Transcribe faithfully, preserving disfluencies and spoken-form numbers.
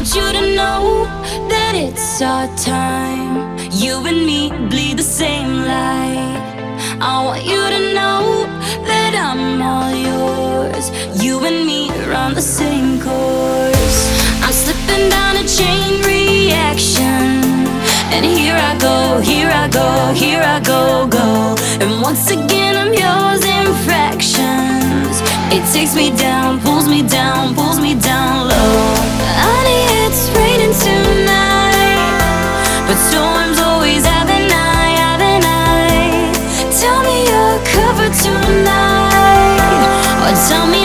want you to know that it's our time. You and me bleed the same light. I want you to know that I'm all yours. You and me run the same course. I'm slipping down a chain reaction, and here I go, here I go, here I go, go. And once again I'm yours in fractions. It takes me down, pulls me down, pulls me down low. Honey, it's raining tonight, but storms always have an eye, have an eye. Tell me you're covered tonight, or tell me